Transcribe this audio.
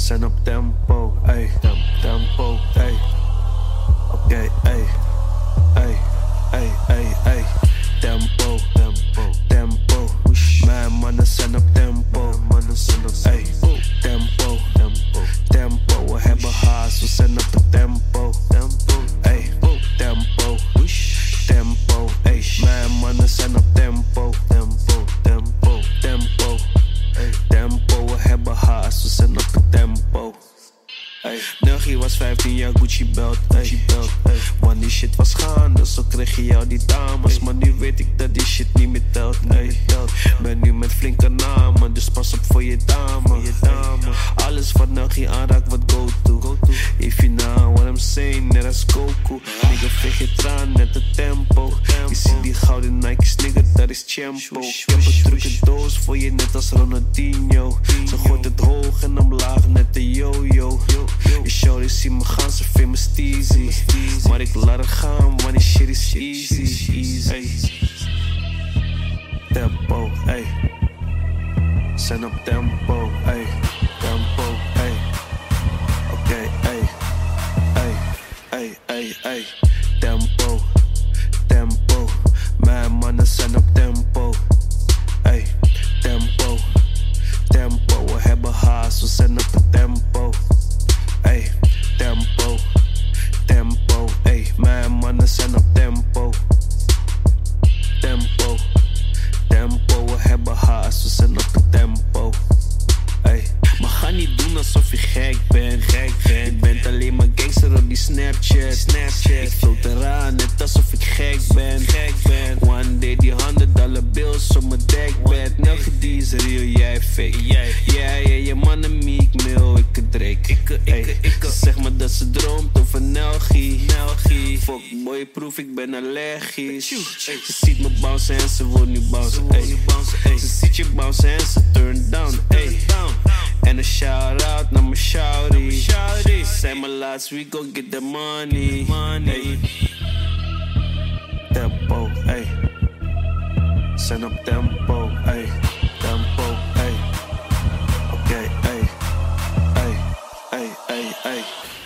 Zijn op tempo, ey. Tempo, ey. Oké, ey. Ey. Tempo. Mijn mannen zijn op tempo. Ey. Tempo. We hebben haast, we zijn op het tempo. Ey. Tempo. Ey. Mijn mannen zijn op tempo. Tempo, we hebben haast, we zijn op het tempo. Nuggie was 15 jaar Gucci belt. Want die shit was gaande, zo kreeg je jou die dames. Maar nu weet ik dat die shit niet meer telt. Ben nu met flinke namen, dus pas op voor je dame. Alles wat Nuggie aanraakt wordt go-to. If you know what I'm saying, net als Goku. Nigga veeg je traan, net het tempo. Je ziet die gouden Nike's, nigga, dat is Champo. Ik heb een drukke doos voor je, net als Ronaldinho. Ze gooit het hoog en omlaag, net de yo-yo. Je shorty zie me gaan, ze vindt me steezy. Maar ik laat het gaan, want die shit is easy. Ey. Tempo, ey. Zijn op tempo, ey. Oké, ey. Tempo. Mijn mannen zijn op tempo. Ey. Tempo. We hebben haast, we zijn op het tempo. Ey. Tempo, ey. Mijn mannen zijn op tempo. We hebben haast, we zijn op het tempo. Ey. Maar ga niet doen alsof je gek bent. Je bent alleen maar gangster op die Snapchat. Ik float eraan, net alsof ik gek ben. One day die $100 bills op mijn dekbed. Nelge die is real, jij fake. Je mannen meek mil, ik het Drake. Ze zeg maar dat ze droomt over Nelgie. Fuck boy proof, ik ben allergisch. Ze ziet me bouncen en ze wil nu bouncen. Ze ziet je bouncen en ze turn down. En een shout-out naar mijn shawty. Say my last week, go get the money. Tempo, ey. Zijn op tempo, ey. Oké, ey.